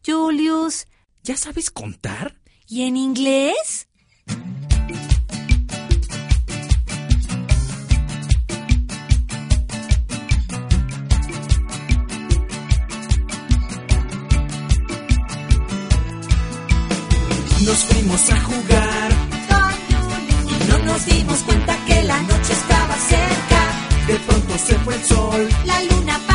Julius, ¿ya sabes contar? ¿y en inglés? Nos fuimos a jugar Y no nos dimos cuenta que la noche estaba cerca. De pronto se fue el sol. La luna